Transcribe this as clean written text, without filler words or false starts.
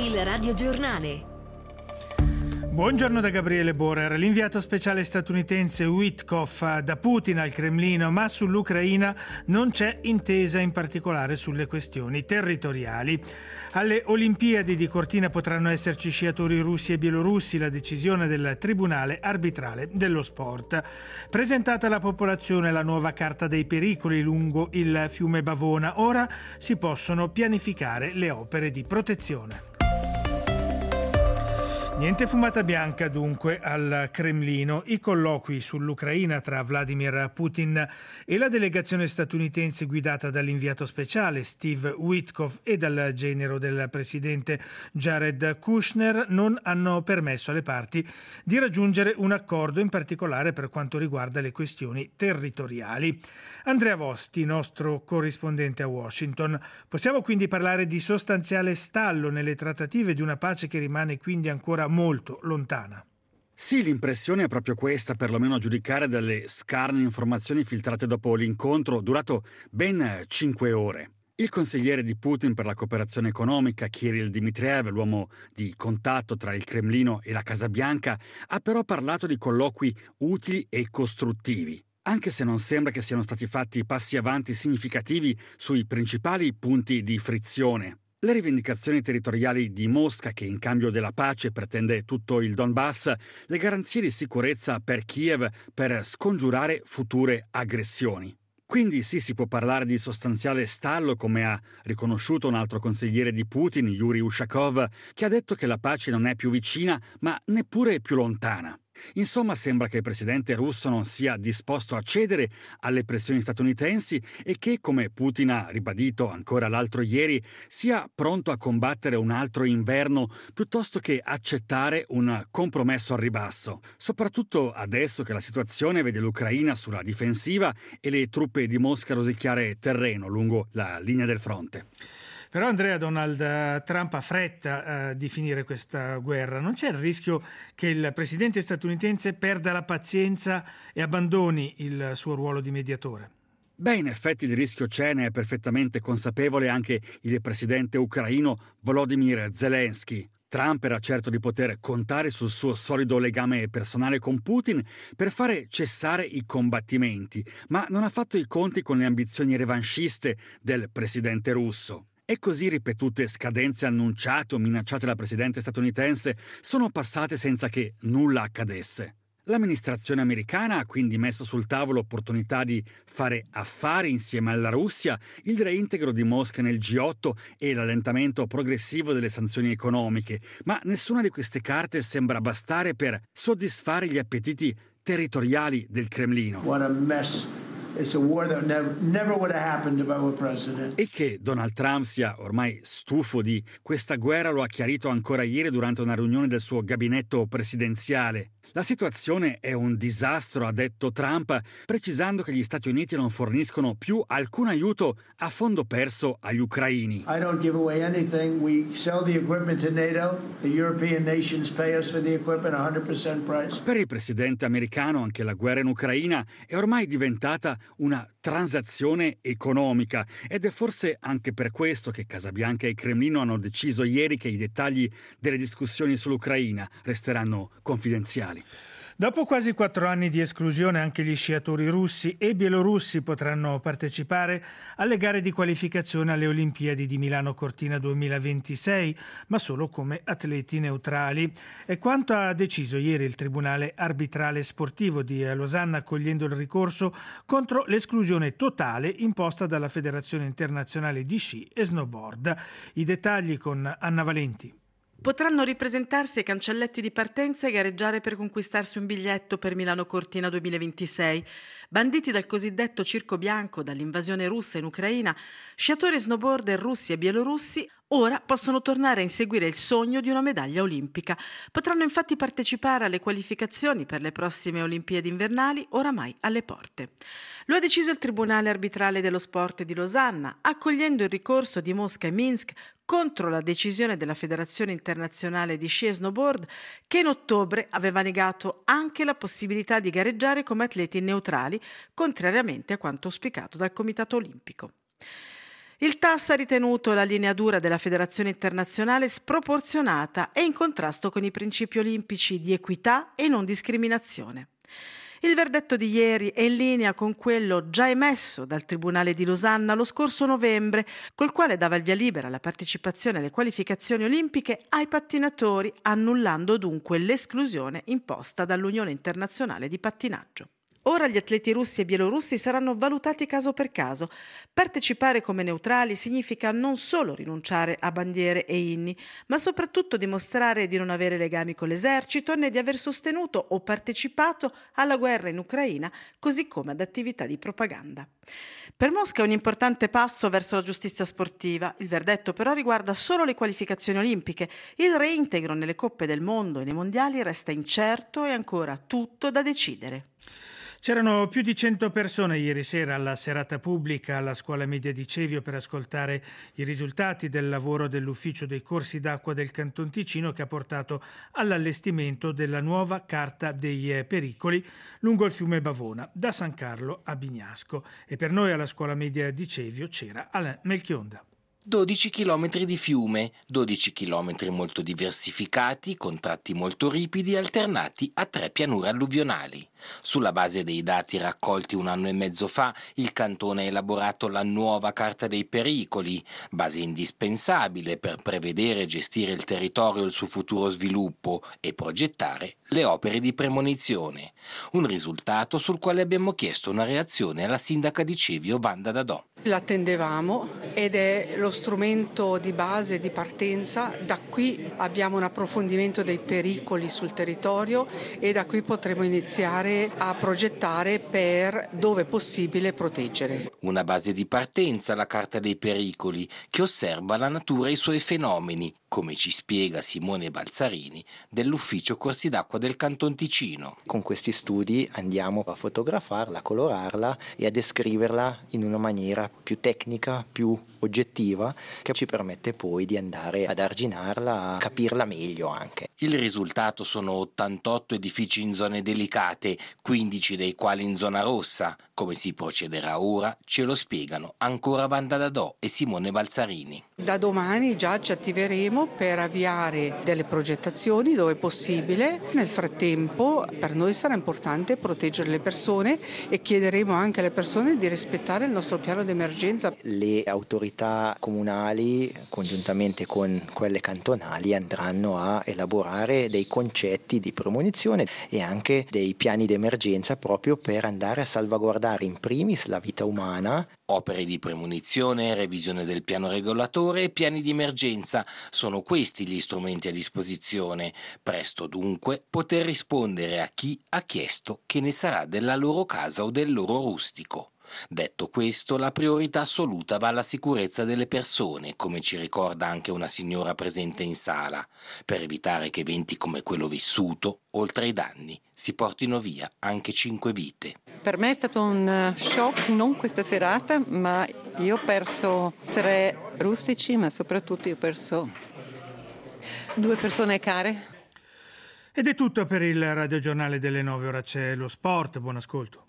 Il radiogiornale. Buongiorno da Gabriele Borer. L'inviato speciale statunitense Witkoff da Putin al Cremlino, ma sull'Ucraina non c'è intesa, in particolare sulle questioni territoriali. Alle Olimpiadi di Cortina potranno esserci sciatori russi e bielorussi, la decisione del Tribunale arbitrale dello sport. Presentata alla popolazione la nuova carta dei pericoli lungo il fiume Bavona, ora si possono pianificare le opere di protezione. Niente fumata bianca dunque al Cremlino. I colloqui sull'Ucraina tra Vladimir Putin e la delegazione statunitense guidata dall'inviato speciale Steve Witkoff e dal genero del presidente Jared Kushner non hanno permesso alle parti di raggiungere un accordo, in particolare per quanto riguarda le questioni territoriali. Andrea Vosti, nostro corrispondente a Washington. Possiamo quindi parlare di sostanziale stallo nelle trattative di una pace che rimane quindi ancora molto lontana. Sì, l'impressione è proprio questa, perlomeno a giudicare dalle scarne informazioni filtrate dopo l'incontro durato ben 5 ore. Il consigliere di Putin per la cooperazione economica, Kirill Dmitriev, l'uomo di contatto tra il Cremlino e la Casa Bianca, ha però parlato di colloqui utili e costruttivi, anche se non sembra che siano stati fatti passi avanti significativi sui principali punti di frizione. Le rivendicazioni territoriali di Mosca, che in cambio della pace pretende tutto il Donbass, le garanzie di sicurezza per Kiev per scongiurare future aggressioni. Quindi sì, si può parlare di sostanziale stallo, come ha riconosciuto un altro consigliere di Putin, Yuri Ushakov, che ha detto che la pace non è più vicina, ma neppure più lontana. Insomma, sembra che il presidente russo non sia disposto a cedere alle pressioni statunitensi e che, come Putin ha ribadito ancora l'altro ieri, sia pronto a combattere un altro inverno piuttosto che accettare un compromesso al ribasso, soprattutto adesso che la situazione vede l'Ucraina sulla difensiva e le truppe di Mosca rosicchiare terreno lungo la linea del fronte. Però Andrea, Donald Trump ha fretta di finire questa guerra. Non c'è il rischio che il presidente statunitense perda la pazienza e abbandoni il suo ruolo di mediatore? Beh, in effetti il rischio c'è, ne è perfettamente consapevole anche il presidente ucraino Volodymyr Zelensky. Trump era certo di poter contare sul suo solido legame personale con Putin per fare cessare i combattimenti, ma non ha fatto i conti con le ambizioni revanchiste del presidente russo. E così ripetute scadenze annunciate o minacciate dal presidente statunitense sono passate senza che nulla accadesse. L'amministrazione americana ha quindi messo sul tavolo l'opportunità di fare affari insieme alla Russia, il reintegro di Mosca nel G8 e l'allentamento progressivo delle sanzioni economiche, ma nessuna di queste carte sembra bastare per soddisfare gli appetiti territoriali del Cremlino. What a mess. It's a war that never would have happened if I were president. E che Donald Trump sia ormai stufo di questa guerra lo ha chiarito ancora ieri durante una riunione del suo gabinetto presidenziale. La situazione è un disastro, ha detto Trump, precisando che gli Stati Uniti non forniscono più alcun aiuto a fondo perso agli ucraini. I don't give away anything. We sell the equipment to NATO. The European nations pay us for the equipment 100% price. Per il presidente americano anche la guerra in Ucraina è ormai diventata una transazione economica ed è forse anche per questo che Casa Bianca e Cremlino hanno deciso ieri che i dettagli delle discussioni sull'Ucraina resteranno confidenziali. Dopo quasi 4 anni di esclusione, anche gli sciatori russi e bielorussi potranno partecipare alle gare di qualificazione alle Olimpiadi di Milano Cortina 2026, ma solo come atleti neutrali. È quanto ha deciso ieri il Tribunale arbitrale sportivo di Losanna, accogliendo il ricorso contro l'esclusione totale imposta dalla Federazione Internazionale di Sci e Snowboard. I dettagli con Anna Valenti. Potranno ripresentarsi ai cancelletti di partenza e gareggiare per conquistarsi un biglietto per Milano Cortina 2026. Banditi dal cosiddetto circo bianco dall'invasione russa in Ucraina, sciatori e snowboarder russi e bielorussi ora possono tornare a inseguire il sogno di una medaglia olimpica. Potranno infatti partecipare alle qualificazioni per le prossime Olimpiadi invernali, oramai alle porte. Lo ha deciso il Tribunale arbitrale dello sport di Losanna, accogliendo il ricorso di Mosca e Minsk contro la decisione della Federazione Internazionale di Sci e Snowboard, che in ottobre aveva negato anche la possibilità di gareggiare come atleti neutrali, contrariamente a quanto auspicato dal Comitato Olimpico. Il TAS ha ritenuto la linea dura della Federazione Internazionale sproporzionata e in contrasto con i principi olimpici di equità e non discriminazione. Il verdetto di ieri è in linea con quello già emesso dal Tribunale di Losanna lo scorso novembre, col quale dava il via libera alla partecipazione alle qualificazioni olimpiche ai pattinatori, annullando dunque l'esclusione imposta dall'Unione Internazionale di Pattinaggio. Ora gli atleti russi e bielorussi saranno valutati caso per caso. Partecipare come neutrali significa non solo rinunciare a bandiere e inni, ma soprattutto dimostrare di non avere legami con l'esercito né di aver sostenuto o partecipato alla guerra in Ucraina, così come ad attività di propaganda. Per Mosca è un importante passo verso la giustizia sportiva. Il verdetto però riguarda solo le qualificazioni olimpiche. Il reintegro nelle coppe del mondo e nei mondiali resta incerto e ancora tutto da decidere. C'erano più di 100 persone ieri sera alla serata pubblica alla scuola media di Cevio per ascoltare i risultati del lavoro dell'ufficio dei corsi d'acqua del Canton Ticino, che ha portato all'allestimento della nuova carta dei pericoli lungo il fiume Bavona, da San Carlo a Bignasco. E per noi alla scuola media di Cevio c'era Alain Melchionda. 12 chilometri di fiume, 12 chilometri molto diversificati, con tratti molto ripidi alternati a 3 pianure alluvionali. Sulla base dei dati raccolti un anno e mezzo fa, il cantone ha elaborato la nuova carta dei pericoli, base indispensabile per prevedere e gestire il territorio e il suo futuro sviluppo e progettare le opere di premonizione. Un risultato sul quale abbiamo chiesto una reazione alla sindaca di Cevio, Wanda Dadò. L'attendevamo ed è lo strumento di base, di partenza. Da qui abbiamo un approfondimento dei pericoli sul territorio e da qui potremo iniziare a progettare per, dove possibile, proteggere. Una base di partenza, la carta dei pericoli, che osserva la natura e i suoi fenomeni, come ci spiega Simone Balzarini dell'ufficio corsi d'acqua del Canton Ticino. Con questi studi andiamo a fotografarla, a colorarla e a descriverla in una maniera più tecnica, più oggettiva, che ci permette poi di andare ad arginarla, a capirla meglio anche. Il risultato sono 88 edifici in zone delicate, 15 dei quali in zona rossa. Come si procederà ora ce lo spiegano ancora Wanda Dadò e Simone Balzarini. Da domani già ci attiveremo per avviare delle progettazioni dove possibile. Nel frattempo per noi sarà importante proteggere le persone e chiederemo anche alle persone di rispettare il nostro piano d'emergenza. Le autorità comunali, congiuntamente con quelle cantonali, andranno a elaborare dei concetti di premonizione e anche dei piani d'emergenza proprio per andare a salvaguardare in primis la vita umana. Opere di premonizione, revisione del piano regolatore e piani di emergenza sono questi gli strumenti a disposizione. Presto dunque poter rispondere a chi ha chiesto che ne sarà della loro casa o del loro rustico. Detto questo, la priorità assoluta va alla sicurezza delle persone, come ci ricorda anche una signora presente in sala, per evitare che eventi come quello vissuto, oltre ai danni, si portino via anche 5 vite. Per me è stato un shock, non questa serata, ma io ho perso 3 rustici, ma soprattutto io ho perso 2 persone care. Ed è tutto per il radiogiornale delle 9, ora c'è lo sport, buon ascolto.